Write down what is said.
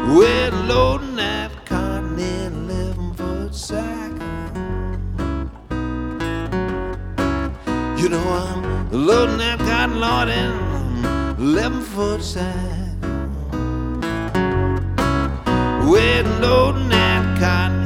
We're loading that cotton in 11-foot sack. You know I'm loading that cotton, Lord, in 11-foot sack. We're loading that cotton